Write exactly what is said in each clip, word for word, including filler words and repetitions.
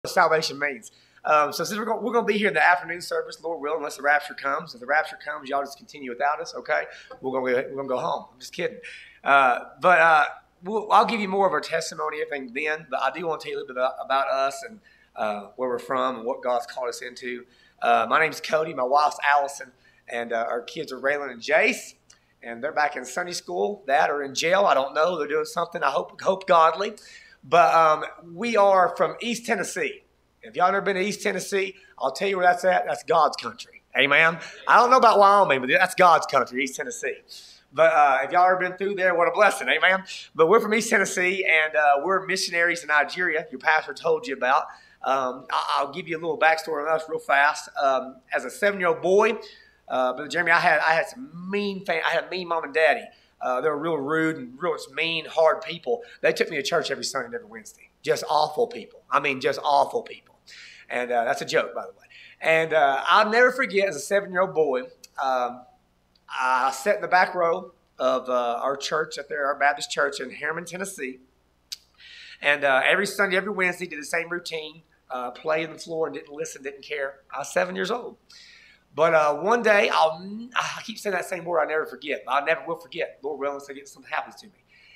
salvation means. Um, so since we're going, we're going to be here in the afternoon service, Lord willing, unless the rapture comes. If the rapture comes, y'all just continue without us, okay? We're going to, we're going to go home. I'm just kidding. Uh, but uh, we'll, I'll give you more of our testimony, everything then. But I do want to tell you a little bit about, about us and uh, where we're from and what God's called us into. Uh, my name's Cody. My wife's Allison. And uh, our kids are Raylan and Jace. And they're back in Sunday school. That or in jail. I don't know. They're doing something, I hope, hope godly. But um, we are from East Tennessee. If y'all never been to East Tennessee, I'll tell you where that's at. That's God's country. Amen. I don't know about Wyoming, but that's God's country, East Tennessee. But uh, if y'all ever been through there, what a blessing. Amen. But we're from East Tennessee, and uh, we're missionaries in Nigeria. Your pastor told you about. Um, I'll give you a little backstory on us real fast. Um, as a seven-year-old boy, uh, Brother Jeremy, I had I had some mean fam- I had a mean mom and daddy. Uh, they were real rude and real mean, hard people. They took me to church every Sunday and every Wednesday. Just awful people. I mean, just awful people. And uh, that's a joke, by the way. And uh, I'll never forget, as a seven-year-old boy, um, I sat in the back row of uh, our church up there, our Baptist church in Harriman, Tennessee. And uh, every Sunday, every Wednesday, did the same routine, uh, play on the floor and didn't listen, didn't care. I was seven years old. But uh, one day, I'll, I keep saying that same word, I never forget. I never will forget. Lord willing, so something happens to me.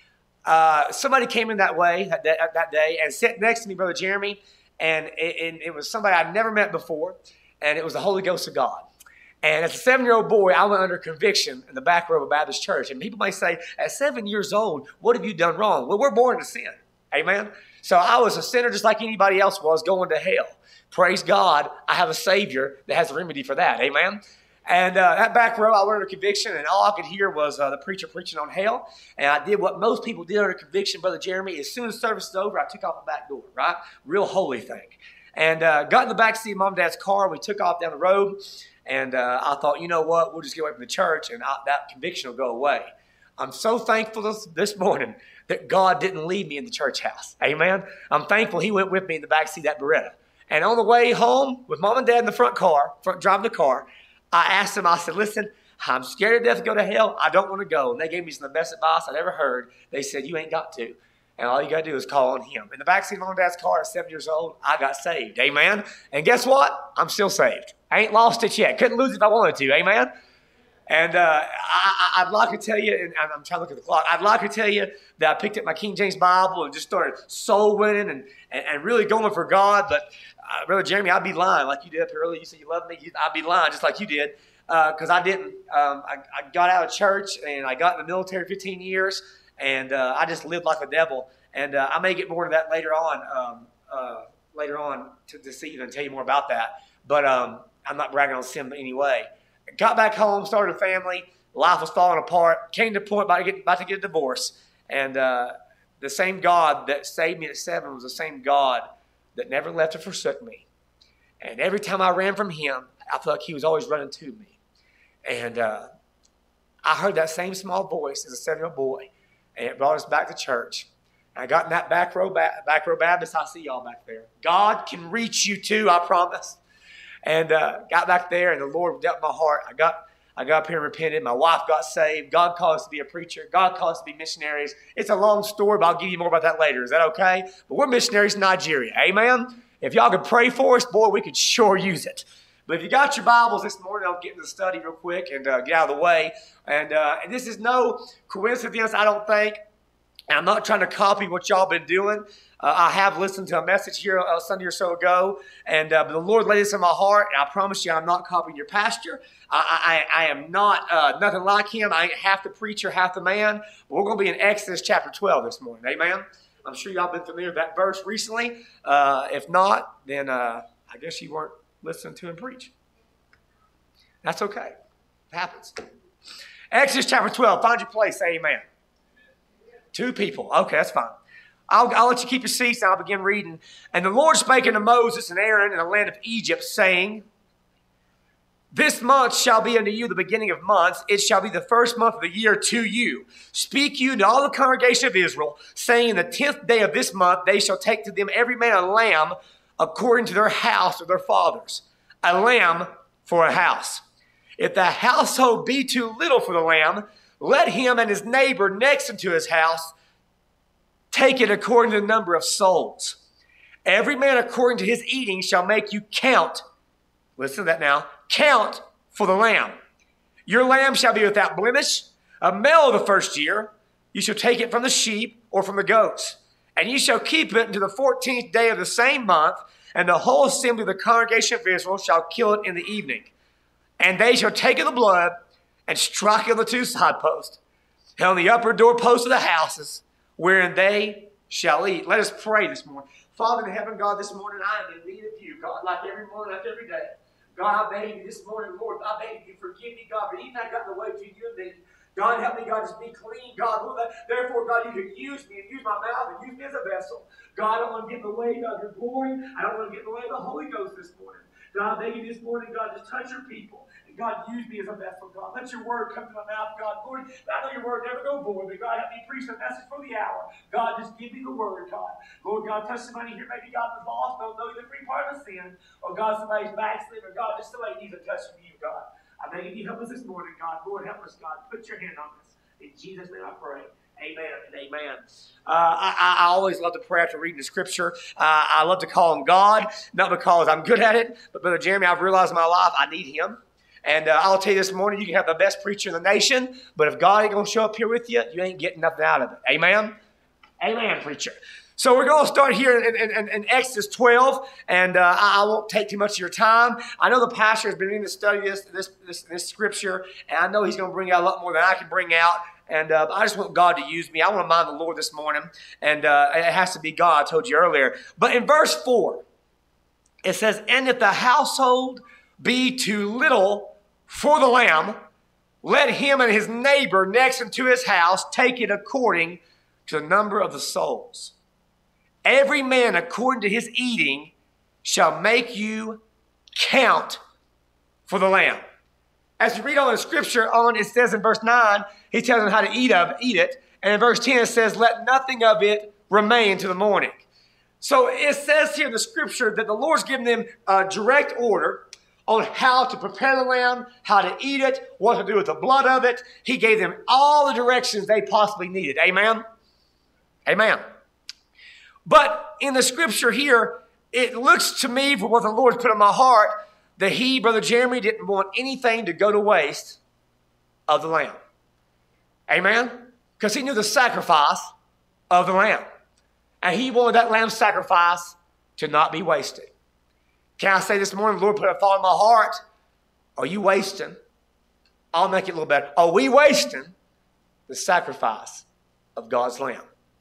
Uh, somebody came in that way that day, that day and sat next to me, Brother Jeremy, and it, and it was somebody I'd never met before, and it was the Holy Ghost of God. And as a seven-year-old boy, I went under conviction in the back row of a Baptist church. And people may say, at seven years old, what have you done wrong? Well, we're born to sin. Amen? So I was a sinner just like anybody else was, going to hell. Praise God, I have a Savior that has a remedy for that. Amen? And uh, that back row, I went under conviction, and all I could hear was uh, the preacher preaching on hell. And I did what most people did under conviction, Brother Jeremy. As soon as service was over, I took off the back door, right? Real holy thing. And uh, got in the back seat of Mom and Dad's car, and we took off down the road. And uh, I thought, you know what? We'll just get away from the church, and I, that conviction will go away. I'm so thankful this, this morning that God didn't leave me in the church house. Amen? I'm thankful He went with me in the back seat of that Beretta. And on the way home with Mom and Dad in the front car, front driving the car, I asked them, I said, listen, I'm scared to death to go to hell. I don't want to go. And they gave me some of the best advice I'd ever heard. They said, you ain't got to. And all you got to do is call on Him. In the backseat of Mom and Dad's car at seven years old, I got saved. Amen? And guess what? I'm still saved. I ain't lost it yet. Couldn't lose it if I wanted to. Amen? And uh, I, I'd like to tell you, and I'm trying to look at the clock, I'd like to tell you that I picked up my King James Bible and just started soul winning and, and, and really going for God. But uh, Brother Jeremy, I'd be lying like you did up here earlier. You said you love me. I'd be lying just like you did because uh, I didn't. Um, I, I got out of church and I got in the military fifteen years, and uh, I just lived like a devil. And uh, I may get more to that later on, um, uh, later on to this evening and tell you more about that. But um, I'm not bragging on sin in any way. Got back home, started a family. Life was falling apart. Came to the point about to get, about to get a divorce. And uh, the same God that saved me at seven was the same God that never left or forsook me. And every time I ran from Him, I felt like He was always running to me. And uh, I heard that same small voice as a seven-year-old boy, and it brought us back to church. And I got in that back row, back, back row Baptist. I see y'all back there. God can reach you too, I promise. And uh, got back there, and the Lord dealt my heart. I got I got up here and repented. My wife got saved. God called us to be a preacher. God called us to be missionaries. It's a long story, but I'll give you more about that later. Is that okay? But we're missionaries in Nigeria. Amen? If y'all could pray for us, boy, we could sure use it. But if you got your Bibles this morning, I'll get into the study real quick and uh, get out of the way. And, uh, and this is no coincidence, I don't think. And I'm not trying to copy what y'all been doing. Uh, I have listened to a message here a Sunday or so ago, and uh, the Lord laid this in my heart, and I promise you I'm not copying your pastor. I, I, I am not uh, nothing like him. I ain't half the preacher, half the man. But we're going to be in Exodus chapter twelve this morning. Amen? I'm sure y'all been familiar with that verse recently. Uh, if not, then uh, I guess you weren't listening to him preach. That's okay. It happens. Exodus chapter twelve. Find your place. Say amen. Two people. Okay, that's fine. I'll, I'll let you keep your seats, and I'll begin reading. And the Lord spake unto Moses and Aaron in the land of Egypt, saying, this month shall be unto you the beginning of months. It shall be the first month of the year to you. Speak you to all the congregation of Israel, saying, the tenth day of this month they shall take to them every man a lamb according to their house or their fathers, a lamb for a house. If the household be too little for the lamb, let him and his neighbor next unto his house take it according to the number of souls. Every man according to his eating shall make you count. Listen to that now. Count for the lamb. Your lamb shall be without blemish, a male of the first year. You shall take it from the sheep or from the goats, and you shall keep it until the fourteenth day of the same month, and the whole assembly of the congregation of Israel shall kill it in the evening. And they shall take of the blood and strike it on the two side posts, and on the upper doorposts of the houses, wherein they shall eat. Let us pray this morning. Father in heaven, God, this morning I am in need of you, God, like every morning, like every day. God, I beg you this morning, Lord, I beg you, forgive me, God, but even I got in the way between you and me. God, help me, God, just be clean, God. Lord, therefore, God, you can use me and use my mouth and use me as a vessel. God, I don't want to get in the way, God, of your glory. I don't want to get in the way of the Holy Ghost this morning. God, I beg you this morning, God, just touch your people. And God, use me as a vessel, God. Let your word come to my mouth, God. Lord, I know your word never go void, but God, help me preach the message for the hour. God, just give me the word, God. Lord, God, touch somebody here. Maybe God is lost, don't know the free part of sin. Or God, somebody's backslid, or God, just somebody needs a touch from you, God. I beg you, help us this morning, God. Lord, help us, God. Put your hand on us. In Jesus' name I pray. Amen and amen. Uh, I, I always love to pray after reading the scripture. Uh, I love to call him God, not because I'm good at it, but Brother Jeremy, I've realized in my life I need him. And uh, I'll tell you this morning, you can have the best preacher in the nation, but if God ain't going to show up here with you, you ain't getting nothing out of it. Amen? Amen, preacher. So we're going to start here in, in, in Exodus twelve, and uh, I won't take too much of your time. I know the pastor has been in to study this, this, this, this scripture, and I know he's going to bring out a lot more than I can bring out. And uh, I just want God to use me. I want to mind the Lord this morning, and uh, it has to be God, I told you earlier. But in verse four, it says, and if the household be too little for the lamb, let him and his neighbor next unto his house take it according to the number of the souls. Every man according to his eating shall make you count for the lamb. As you read on in scripture, on it says in verse nine, he tells them how to eat of eat it. And in verse ten it says, let nothing of it remain to the morning. So it says here in the scripture that the Lord's given them a direct order on how to prepare the lamb, how to eat it, what to do with the blood of it. He gave them all the directions they possibly needed. Amen? Amen. But in the scripture here, it looks to me, for what the Lord put in my heart, that he, Brother Jeremy, didn't want anything to go to waste of the lamb. Amen? Because he knew the sacrifice of the lamb. And he wanted that lamb sacrifice to not be wasted. Can I say this morning, the Lord put a thought in my heart. Are you wasting? I'll make it a little better. Are we wasting the sacrifice of God's lamb?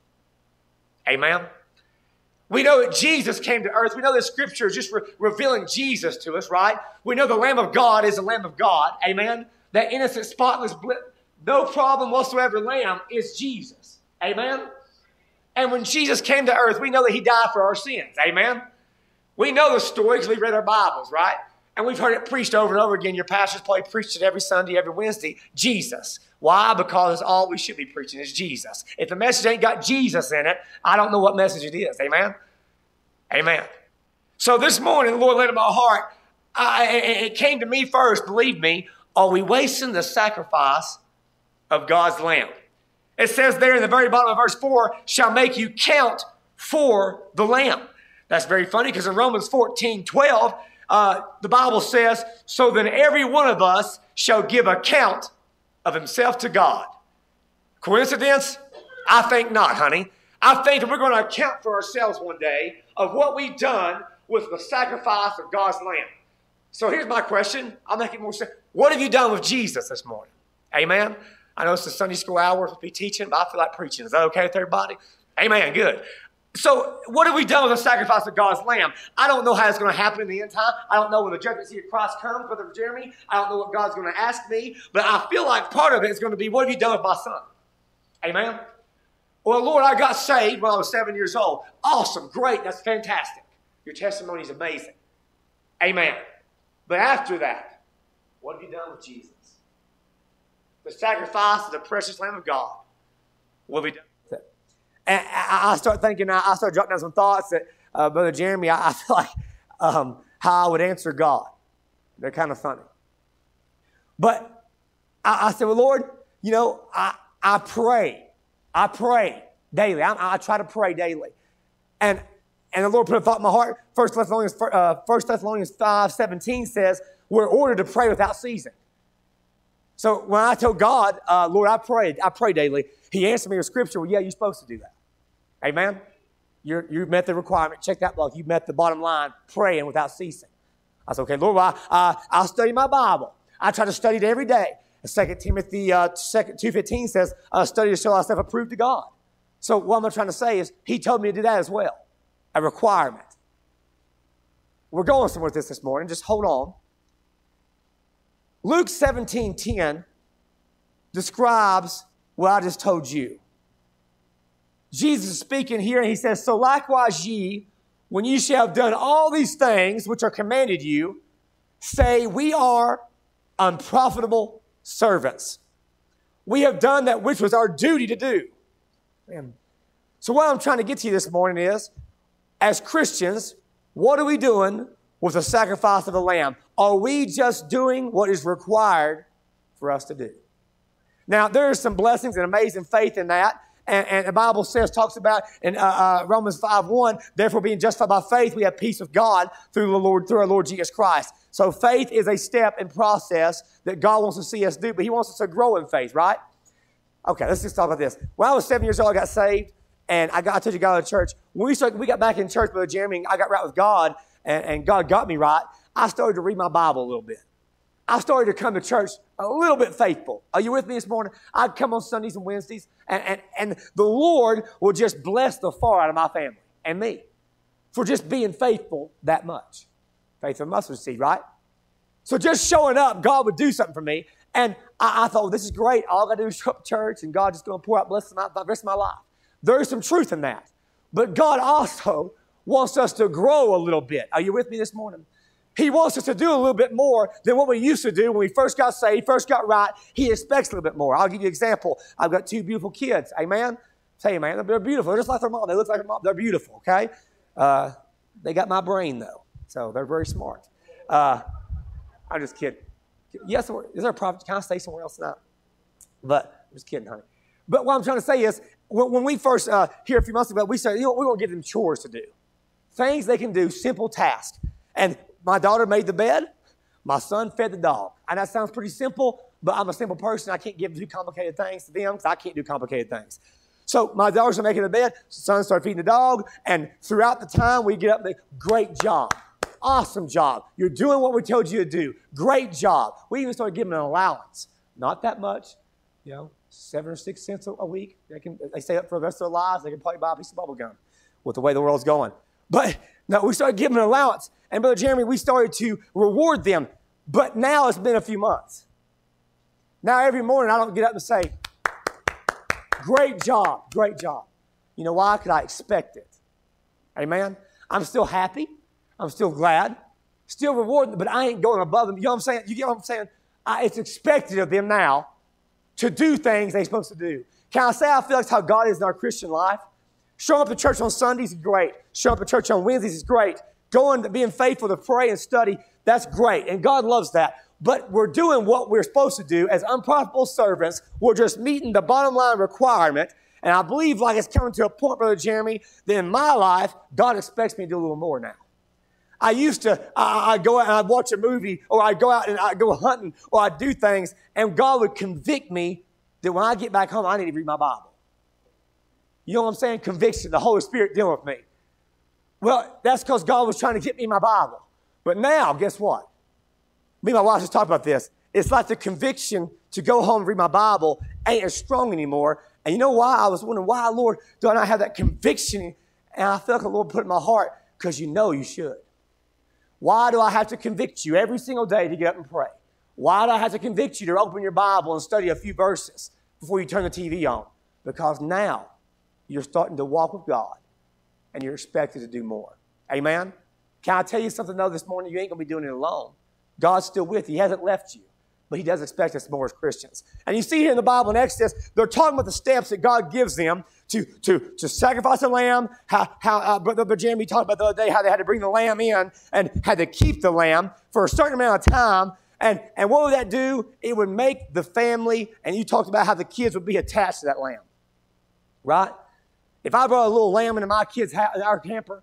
Amen? We know that Jesus came to earth. We know that Scripture is just re- revealing Jesus to us, right? We know the Lamb of God is the Lamb of God. Amen? That innocent, spotless, no problem whatsoever Lamb is Jesus. Amen? And when Jesus came to earth, we know that he died for our sins. Amen? We know the story because we've read our Bibles, right? And we've heard it preached over and over again. Your pastors probably preached it every Sunday, every Wednesday. Jesus. Why? Because it's all we should be preaching is Jesus. If the message ain't got Jesus in it, I don't know what message it is. Amen? Amen. So this morning, the Lord laid in my heart, I, it came to me first, believe me, are we wasting the sacrifice of God's lamb? It says there in the very bottom of verse four, shall make you count for the lamb. That's very funny because in Romans fourteen twelve, uh, the Bible says, so then every one of us shall give account of himself to God. Coincidence? I think not, honey. I think that we're going to account for ourselves one day of what we've done with the sacrifice of God's lamb. So here's my question. I'll make it more simple. What have you done with Jesus this morning? Amen? I know it's the Sunday school hour to be teaching, but I feel like preaching. Is that okay with everybody? Amen. Good. So what have we done with the sacrifice of God's lamb? I don't know how it's going to happen in the end time. I don't know when the judgment seat of Christ comes, Brother Jeremy. I don't know what God's going to ask me. But I feel like part of it is going to be, what have you done with my son? Amen? Well, Lord, I got saved when I was seven years old. Awesome. Great. That's fantastic. Your testimony is amazing. Amen. But after that, what have you done with Jesus? The sacrifice of the precious Lamb of God. What have we done with it? And I start thinking, I start jotting down some thoughts that, uh, Brother Jeremy, I, I feel like um, how I would answer God. They're kind of funny. But I, I said, well, Lord, you know, I, I pray. I pray daily. I, I try to pray daily. And And the Lord put a thought in my heart. First Thessalonians, uh, First Thessalonians five seventeen says, we're ordered to pray without ceasing. So when I told God, uh, Lord, I prayed, I pray daily, he answered me with scripture, well, yeah, you're supposed to do that. Amen? You're, you met the requirement. Check that block. You met the bottom line, praying without ceasing. I said, okay, Lord, well, I, uh, I'll study my Bible. I try to study it every day. Second Timothy uh, two fifteen says, uh, study to show thyself approved to God. So what I'm trying to say is he told me to do that as well, a requirement. We're going somewhere with this this morning. Just hold on. Luke seventeen ten describes what I just told you. Jesus is speaking here, and he says, so likewise ye, when ye shall have done all these things which are commanded you, say, we are unprofitable servants. We have done that which was our duty to do. Man. So what I'm trying to get to you this morning is, as Christians, what are we doing with the sacrifice of the Lamb? Are we just doing what is required for us to do? Now, there are some blessings and amazing faith in that. And, and the Bible says, talks about in uh, uh, Romans five one, therefore being justified by faith, we have peace with God through the Lord, through our Lord Jesus Christ. So faith is a step and process that God wants to see us do, but he wants us to grow in faith, right? Okay, let's just talk about this. When I was seven years old, I got saved, and I got I told you, God, to church. When we started, we got back in church, Brother Jeremy, I got right with God, and, and God got me right. I started to read my Bible a little bit. I started to come to church a little bit faithful. Are you with me this morning? I'd come on Sundays and Wednesdays, and, and, and the Lord will just bless the far out of my family and me for just being faithful that much. Faith of mustard seed, right? So just showing up, God would do something for me. And I, I thought, well, this is great. All I got to do is show up to church, and God's just going to pour out blessings on the rest of my life. There is some truth in that. But God also wants us to grow a little bit. Are you with me this morning? He wants us to do a little bit more than what we used to do when we first got saved, first got right. He expects a little bit more. I'll give you an example. I've got two beautiful kids. Amen? Say, man, they're beautiful. They're just like their mom. They look like their mom. They're beautiful, okay? Uh, they got my brain, though, so they're very smart. Uh, I'm just kidding. Yes, is there a prophet? Can I stay somewhere else now? But I'm just kidding, honey. But what I'm trying to say is, when, when we first, uh, here a few months ago, we said, you know, we're going to give them chores to do. Things they can do, simple tasks. And my daughter made the bed. My son fed the dog. And that sounds pretty simple, but I'm a simple person. I can't give too complicated things to them because I can't do complicated things. So my daughters are making the bed. Son started feeding the dog. And throughout the time, we get up and say, great job. Awesome job. You're doing what we told you to do. Great job. We even started giving an allowance. Not that much, you know, seven or six cents a week. They can, they stay up for the rest of their lives. They can probably buy a piece of bubble gum with the way the world's going. But no, we started giving an allowance. And Brother Jeremy, we started to reward them. But now it's been a few months. Now every morning I don't get up and say, great job, great job. You know why? Because I expect it. Amen? I'm still happy. I'm still glad. Still rewarding, but I ain't going above them. You know what I'm saying? You get what I'm saying? I, it's expected of them now to do things they're supposed to do. Can I say I feel like that's how God is in our Christian life? Showing up at church on Sundays is great. Showing up at church on Wednesdays is great. Going, being faithful to pray and study, that's great. And God loves that. But we're doing what we're supposed to do as unprofitable servants. We're just meeting the bottom line requirement. And I believe like it's coming to a point, Brother Jeremy, that in my life, God expects me to do a little more now. I used to, I, I'd go out and I'd watch a movie, or I'd go out and I'd go hunting, or I'd do things, and God would convict me that when I get back home, I need to read my Bible. You know what I'm saying? Conviction, the Holy Spirit dealing with me. Well, that's because God was trying to get me my Bible. But now, guess what? Me and my wife just talked about this. It's like the conviction to go home and read my Bible ain't as strong anymore. And you know why? I was wondering, why, Lord, do I not have that conviction? And I felt like the Lord put it in my heart, because you know you should. Why do I have to convict you every single day to get up and pray? Why do I have to convict you to open your Bible and study a few verses before you turn the T V on? Because now you're starting to walk with God, and you're expected to do more. Amen? Can I tell you something, though, this morning? You ain't going to be doing it alone. God's still with you. He hasn't left you. But he does expect us more as Christians. And you see here in the Bible in Exodus, they're talking about the steps that God gives them to, to, to sacrifice a lamb. How, how uh, Brother Jeremy talked about the other day how they had to bring the lamb in and had to keep the lamb for a certain amount of time. And, and what would that do? It would make the family, and you talked about how the kids would be attached to that lamb. Right? If I brought a little lamb into my kids' house, our camper,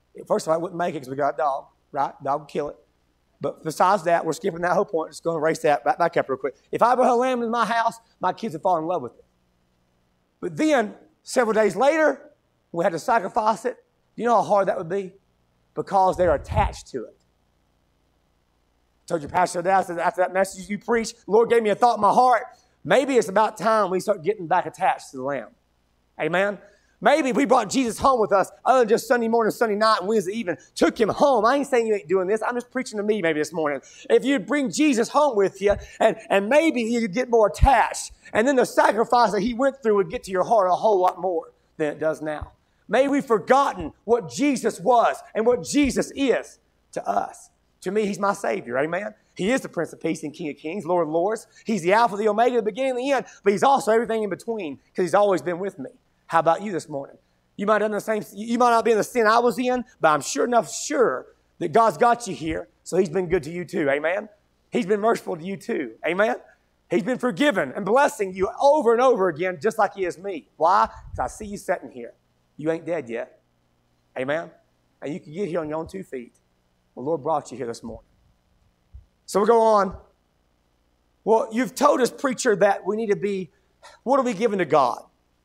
First of all, I wouldn't make it because we got a dog, right? Dog would kill it. But besides that, we're skipping that whole point. Just going to erase that back, back up real quick. If I brought a lamb in my house, my kids would fall in love with it. But then, several days later, we had to sacrifice it. Do you know how hard that would be? Because they're attached to it. I told your pastor that after that message you preached, the Lord gave me a thought in my heart. Maybe it's about time we start getting back attached to the lamb. Amen? Maybe we brought Jesus home with us other than just Sunday morning, Sunday night, and Wednesday evening. Took him home. I ain't saying you ain't doing this. I'm just preaching to me maybe this morning. If you'd bring Jesus home with you, and, and maybe you'd get more attached, and then the sacrifice that he went through would get to your heart a whole lot more than it does now. Maybe we've forgotten what Jesus was and what Jesus is to us. To me, he's my Savior. Amen? He is the Prince of Peace and King of Kings, Lord of Lords. He's the Alpha, the Omega, the beginning and the end, but he's also everything in between because he's always been with me. How about you this morning? You might have done the same. You might not be in the sin I was in, but I'm sure enough sure that God's got you here, so he's been good to you too. Amen? He's been merciful to you too. Amen? He's been forgiving and blessing you over and over again, just like he is me. Why? Because I see you sitting here. You ain't dead yet. Amen? And you can get here on your own two feet. The Lord brought you here this morning. So we go on. Well, you've told us, preacher, that we need to be, what are we giving to God?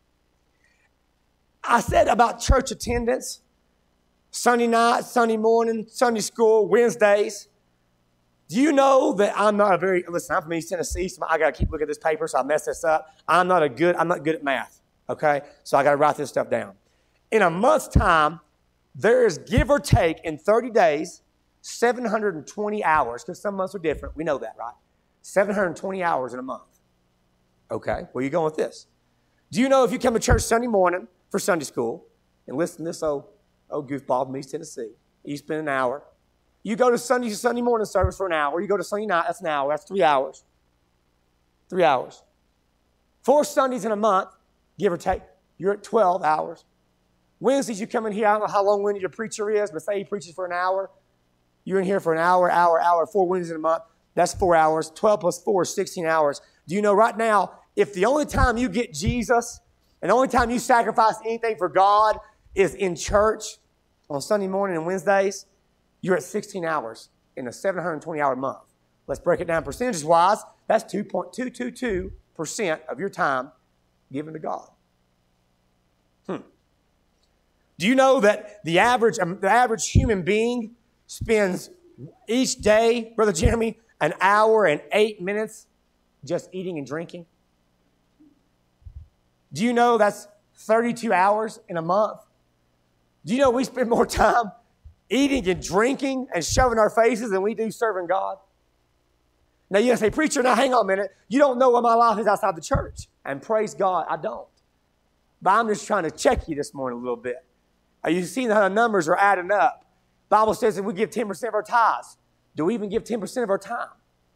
I said about church attendance, Sunday night, Sunday morning, Sunday school, Wednesdays. Do you know that I'm not a very, listen, I'm from East Tennessee, so I got to keep looking at this paper, so I mess this up. I'm not a good, I'm not good at math, okay? So I got to write this stuff down. In a month's time, there is, give or take, in thirty days, seven hundred twenty hours, because some months are different. We know that, right? seven hundred twenty hours in a month. Okay, where are you going with this? Do you know if you come to church Sunday morning for Sunday school, and listen to this old, old goofball from East Tennessee, you spend an hour. You go to Sunday, Sunday morning service for an hour. You go to Sunday night, that's an hour. That's three hours. Three hours. Four Sundays in a month, give or take, you're at twelve hours. Wednesdays, you come in here, I don't know how long-winded your preacher is, but say he preaches for an hour. You're in here for an hour, hour, hour, four Wednesdays in a month. That's four hours. twelve plus four is sixteen hours. Do you know right now, if the only time you get Jesus and the only time you sacrifice anything for God is in church on Sunday morning and Wednesdays, you're at sixteen hours in a seven hundred twenty hour month. Let's break it down percentage-wise. That's two point two two two percent of your time given to God. Hmm. Do you know that the average, um, the average human being spends each day, Brother Jeremy, an hour and eight minutes just eating and drinking? Do you know that's thirty-two hours in a month? Do you know we spend more time eating and drinking and shoving our faces than we do serving God? Now you say, preacher, now hang on a minute. You don't know what my life is outside the church. And praise God, I don't. But I'm just trying to check you this morning a little bit. Are you seeing how the numbers are adding up? The Bible says that we give ten percent of our tithes. Do we even give ten percent of our time?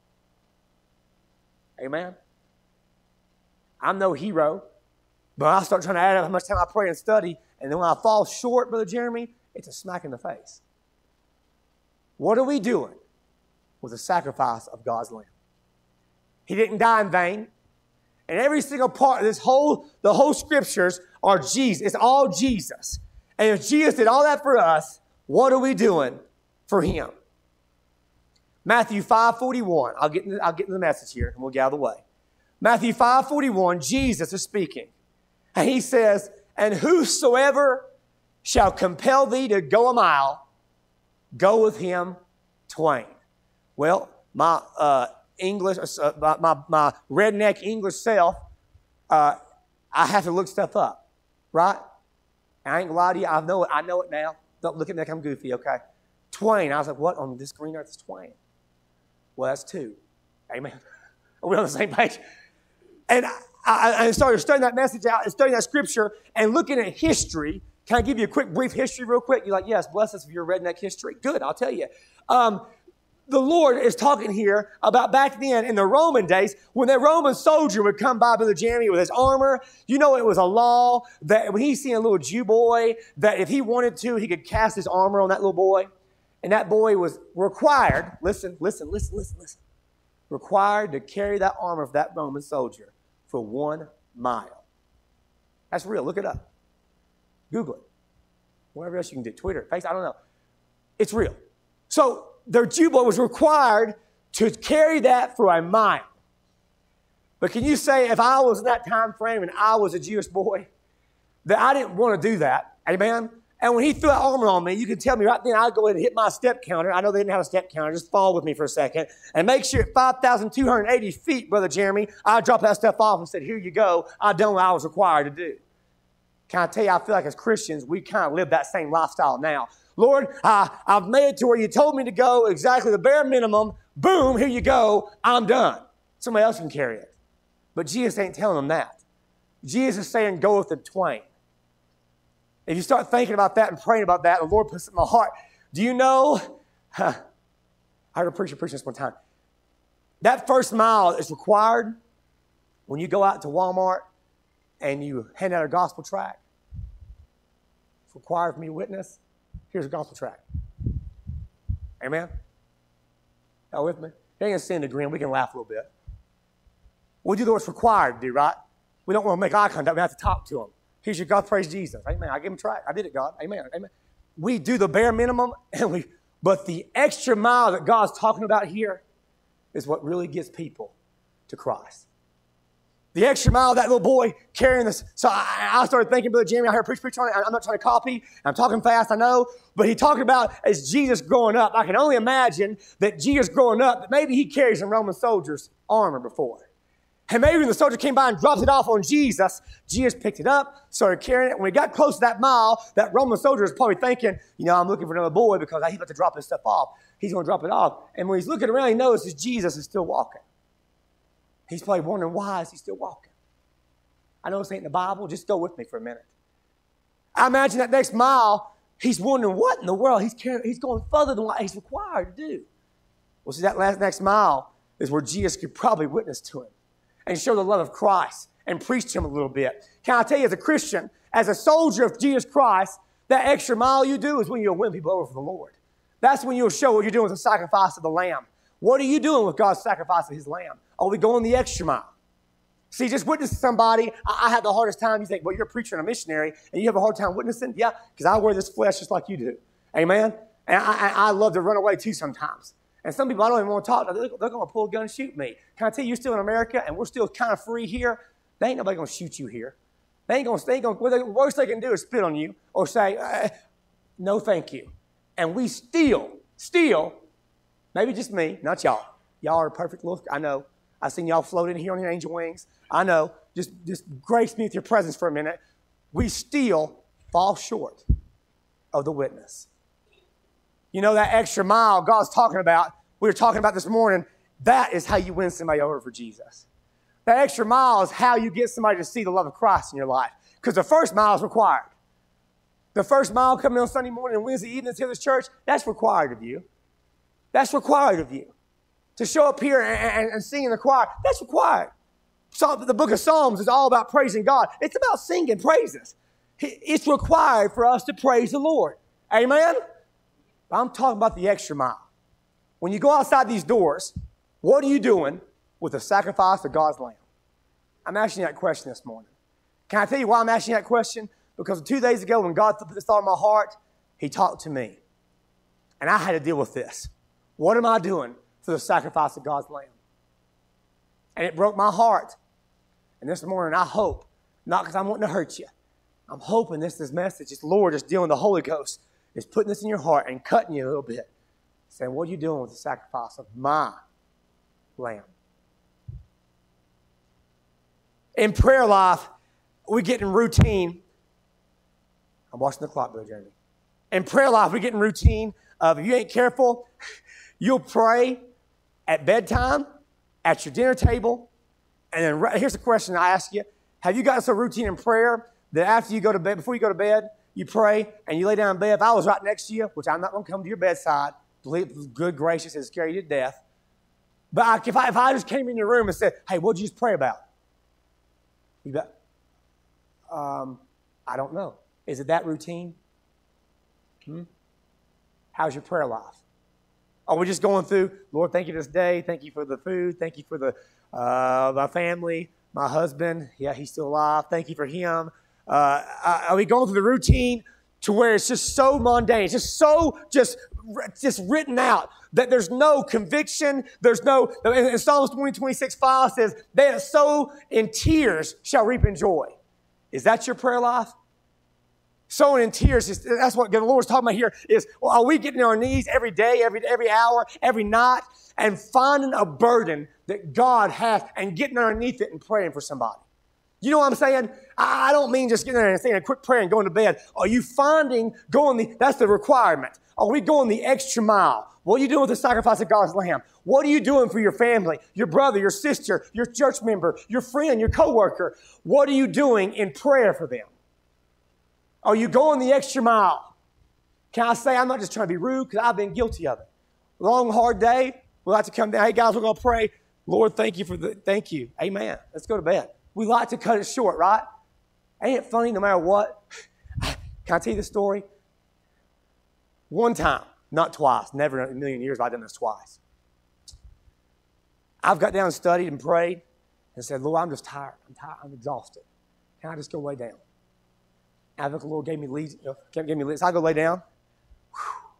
Amen? I'm no hero, but I start trying to add up how much time I pray and study, and then when I fall short, Brother Jeremy, it's a smack in the face. What are we doing with the sacrifice of God's Lamb? He didn't die in vain. And every single part of this whole, the whole scriptures are Jesus. It's all Jesus. And if Jesus did all that for us, what are we doing for him? Matthew five forty-one. I'll get, into, I'll get into the message here, and we'll get out of the way. Matthew five forty-one, Jesus is speaking. And he says, and whosoever shall compel thee to go a mile, go with him twain. Well, my uh, English, uh, my, my, my redneck English self, uh, I have to look stuff up, right? I ain't gonna lie to you. I know it. I know it now. Don't look at me like I'm goofy, okay? Twain. I was like, what on this green earth is twain? Well, that's two. Amen. Are we on the same page? And I, I, I started studying that message out and studying that scripture and looking at history. Can I give you a quick, brief history real quick? You're like, yes, bless us for your redneck history. Good, I'll tell you. Um, the Lord is talking here about back then in the Roman days when that Roman soldier would come by Brother Jeremy with his armor. You know, it was a law that when he's seeing a little Jew boy, that if he wanted to, he could cast his armor on that little boy. And that boy was required, listen, listen, listen, listen, listen, required to carry that armor of that Roman soldier for one mile. That's real. Look it up. Google it. Whatever else you can do. Twitter, Facebook, I don't know. It's real. So their Jew boy was required to carry that for a mile. But can you say if I was in that time frame and I was a Jewish boy, that I didn't want to do that? Amen? And when he threw that armor on me, you can tell me right then I'd go ahead and hit my step counter. I know they didn't have a step counter. Just follow with me for a second. And make sure at five thousand two hundred eighty feet, Brother Jeremy, I dropped that stuff off and said, here you go. I done what I was required to do. Can I tell you, I feel like as Christians, we kind of live that same lifestyle now. Lord, I, I've made it to where you told me to go, exactly the bare minimum. Boom, here you go. I'm done. Somebody else can carry it. But Jesus ain't telling them that. Jesus is saying, go with the twain. If you start thinking about that and praying about that, the Lord puts it in my heart. Do you know? Huh, I heard a preacher preach this one time. That first mile is required when you go out to Walmart and you hand out a gospel tract. It's required for me to witness. Here's a gospel tract. Amen? Y'all with me? You ain't going to stand the grin. We can laugh a little bit. We do what's required to do, right? We don't want to make eye contact. We have to talk to them. Here's your God, praise Jesus. Amen. I give him a tract. I did it, God. Amen. Amen. We do the bare minimum, and we, but the extra mile that God's talking about here is what really gets people to Christ. The extra mile, that little boy carrying this. So I, I started thinking, Brother Jeremy, I heard preach, preach on it. I'm not trying to copy. I'm talking fast, I know. But he talked about as Jesus growing up. I can only imagine that Jesus growing up, that maybe he carried some Roman soldiers' armor before. And maybe when the soldier came by and dropped it off on Jesus, Jesus picked it up, started carrying it. When he got close to that mile, that Roman soldier was probably thinking, you know, I'm looking for another boy because he's about to drop this stuff off. He's going to drop it off. And when he's looking around, he notices Jesus is still walking. He's probably wondering, why is he still walking? I know this ain't in the Bible. Just go with me for a minute. I imagine that next mile, he's wondering, what in the world? He's carrying, he's going further than what he's required to do. Well, see, that last next mile is where Jesus could probably witness to him and show the love of Christ and preach to him a little bit. Can I tell you, as a Christian, as a soldier of Jesus Christ, that extra mile you do is when you'll win people over for the Lord. That's when you'll show what you're doing with the sacrifice of the Lamb. What are you doing with God's sacrifice of his Lamb? Are we going the extra mile? See, just witness to somebody. I, I have the hardest time. You think, well, you're a preacher and a missionary, and you have a hard time witnessing? Yeah, because I wear this flesh just like you do. Amen? And I, I, I love to run away too sometimes. And some people I don't even want to talk to. They're, they're going to pull a gun and shoot me. Can I tell you, you're still in America, and we're still kind of free here? They ain't nobody going to shoot you here. They ain't going to, they ain't going to, the worst they can do is spit on you or say, uh, no, thank you. And we still, still, maybe just me, not y'all. Y'all are perfect little, I know. I've seen y'all float in here on your angel wings. I know. Just, just grace me with your presence for a minute. We still fall short of the witness. You know, that extra mile God's talking about, we were talking about this morning, that is how you win somebody over for Jesus. That extra mile is how you get somebody to see the love of Christ in your life. Because the first mile is required. The first mile coming on Sunday morning and Wednesday evenings here at this church, that's required of you. That's required of you. To show up here and, and, and sing in the choir, that's required. So the book of Psalms is all about praising God. It's about singing praises. It's required for us to praise the Lord. Amen? I'm talking about the extra mile. When you go outside these doors, what are you doing with the sacrifice of God's Lamb? I'm asking you that question this morning. Can I tell you why I'm asking you that question? Because two days ago when God put this thought in my heart, he talked to me. And I had to deal with this. What am I doing for the sacrifice of God's Lamb? And it broke my heart. And this morning I hope, not because I'm wanting to hurt you, I'm hoping this, this message, this Lord is dealing with the Holy Ghost, is putting this in your heart and cutting you a little bit. Saying, what are you doing with the sacrifice of my Lamb? In prayer life, we get in routine. I'm watching the clock, Brother Jeremy. In prayer life, we get in routine of if you ain't careful, you'll pray at bedtime, at your dinner table, and then right, here's the question I ask you. Have you got some routine in prayer that after you go to bed, before you go to bed, you pray and you lay down in bed? If I was right next to you, which I'm not going to come to your bedside, good gracious, it'll scare you to death. But I, if, I, if I just came in your room and said, hey, what'd you just pray about? You bet. Um, I don't know. Is it that routine? Hmm? How's your prayer life? Are we just going through, Lord, thank you this day. Thank you for the food. Thank you for the uh, my family, my husband. Yeah, he's still alive. Thank you for him. Uh, are we going through the routine to where it's just so mundane? It's just so just just written out, that there's no conviction, there's no, in Psalms twenty, twenty-six, five says, they that sow in tears shall reap in joy. Is that your prayer life? Sowing in tears, is, that's what the Lord's talking about here is, well, are we getting on our knees every day, every, every hour, every night, and finding a burden that God has and getting underneath it and praying for somebody? You know what I'm saying? I don't mean just getting there and saying a quick prayer and going to bed. Are you finding, going the, that's the requirement. Are we going the extra mile? What are you doing with the sacrifice of God's Lamb? What are you doing for your family, your brother, your sister, your church member, your friend, your coworker? What are you doing in prayer for them? Are you going the extra mile? Can I say, I'm not just trying to be rude because I've been guilty of it. Long, hard day. We like to come down. Hey, guys, we're going to pray. Lord, thank you for the, thank you. Amen. Let's go to bed. We like to cut it short, right? Ain't it funny no matter what? Can I tell you the story? One time, not twice, never in a million years have I done this twice. I've got down and studied and prayed and said, Lord, I'm just tired. I'm tired. I'm exhausted. Can I just go lay down? I think the Lord gave me leads, you know, gave me leads. So I go lay down. Whew.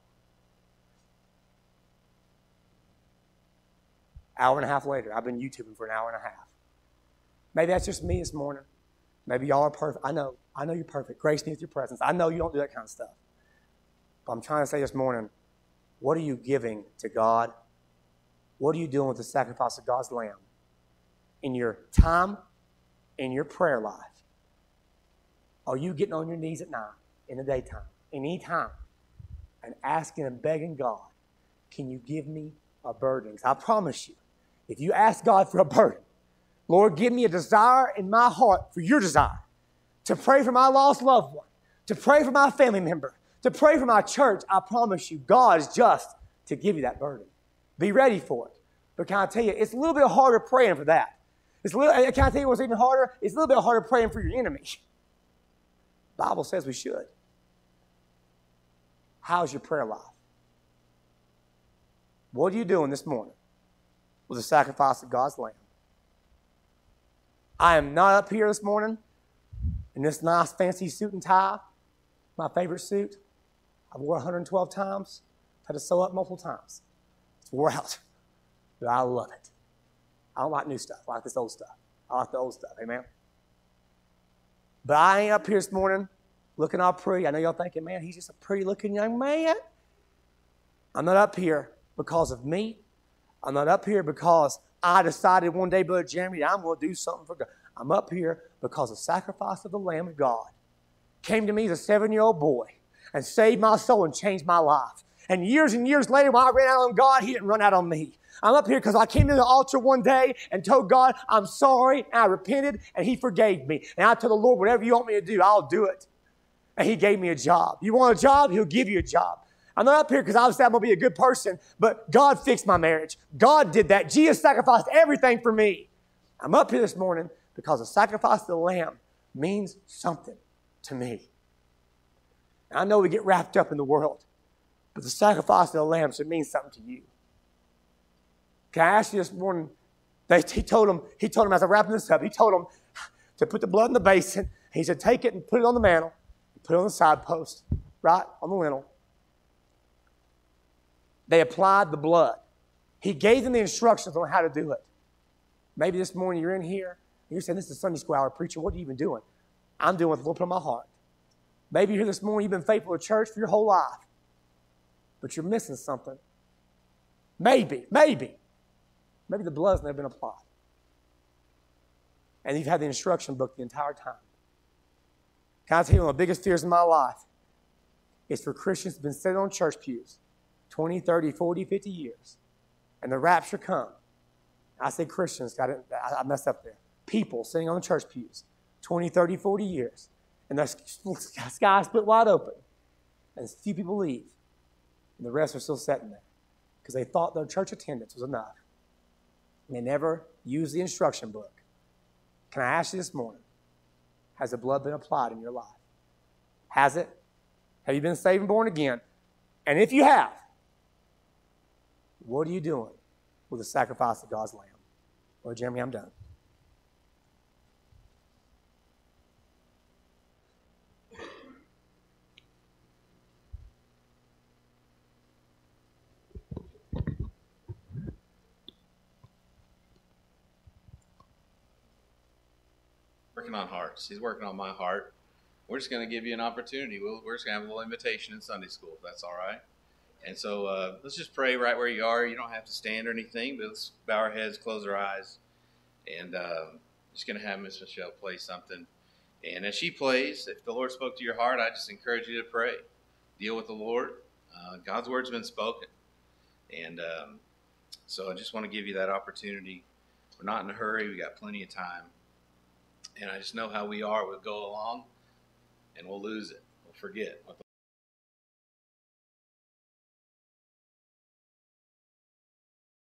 Hour and a half later, I've been YouTubing for an hour and a half. Maybe that's just me this morning. Maybe y'all are perfect. I know. I know you're perfect. Grace me with your presence. I know you don't do that kind of stuff. But I'm trying to say this morning, what are you giving to God? What are you doing with the sacrifice of God's Lamb? In your time, in your prayer life, are you getting on your knees at night, in the daytime, any time, and asking and begging God, can you give me a burden? Because I promise you, if you ask God for a burden, Lord, give me a desire in my heart for your desire, to pray for my lost loved one, to pray for my family member, to pray for my church, I promise you, God is just to give you that burden. Be ready for it. But can I tell you, it's a little bit harder praying for that. It's a little, can I tell you what's even harder? It's a little bit harder praying for your enemy. The Bible says we should. How's your prayer life? What are you doing this morning with the sacrifice of God's Lamb? I am not up here this morning in this nice fancy suit and tie, my favorite suit. I've worn one hundred twelve times, had to sew up multiple times. It's wore out, but I love it. I don't like new stuff. I like this old stuff. I like the old stuff, amen? But I ain't up here this morning looking all pretty. I know y'all thinking, man, he's just a pretty-looking young man. I'm not up here because of me. I'm not up here because I decided one day, Brother Jeremy, I'm going to do something for God. I'm up here because the sacrifice of the Lamb of God came to me as a seven-year-old boy and saved my soul and changed my life. And years and years later, when I ran out on God, he didn't run out on me. I'm up here because I came to the altar one day and told God, I'm sorry, and I repented, and he forgave me. And I told the Lord, whatever you want me to do, I'll do it. And he gave me a job. You want a job? He'll give you a job. I'm not up here because I said I'm going to be a good person, but God fixed my marriage. God did that. Jesus sacrificed everything for me. I'm up here this morning because the sacrifice of the Lamb means something to me. And I know we get wrapped up in the world, but the sacrifice of the Lamb should mean something to you. Can I ask you this morning? They, he told him, he told him as I'm wrapping this up, he told him to put the blood in the basin. He said, take it and put it on the mantle, put it on the side post, right on the lintel. They applied the blood. He gave them the instructions on how to do it. Maybe this morning you're in here, and you're saying, this is Sunday school hour, preacher. What are you even doing? I'm doing what the Lord put on my heart. Maybe you're here this morning, you've been faithful to church for your whole life, but you're missing something. Maybe, maybe. Maybe the blood's never been applied. And you've had the instruction book the entire time. Can I tell you one of the biggest fears in my life is for Christians who've been sitting on church pews twenty, thirty, forty, fifty years, and the rapture come. I say Christians, got it, I messed up there. People sitting on the church pews twenty, thirty, forty years, and the sky split wide open, and a few people leave, and the rest are still sitting there because they thought their church attendance was enough. And they never used the instruction book. Can I ask you this morning, has the blood been applied in your life? Has it? Have you been saved and born again? And if you have, what are you doing with the sacrifice of God's Lamb? Well, Jeremy, I'm done. working on hearts. He's working on my heart. We're just going to give you an opportunity. We'll, we're just going to have a little invitation in Sunday school, if that's all right. And so uh, let's just pray right where you are. You don't have to stand or anything, but let's bow our heads, close our eyes, and uh, just going to have Miss Michelle play something. And as she plays, if the Lord spoke to your heart, I just encourage you to pray. Deal with the Lord. Uh, God's word's been spoken. And um, so I just want to give you that opportunity. We're not in a hurry. We got plenty of time. And I just know how we are. We'll go along, and we'll lose it. We'll forget what the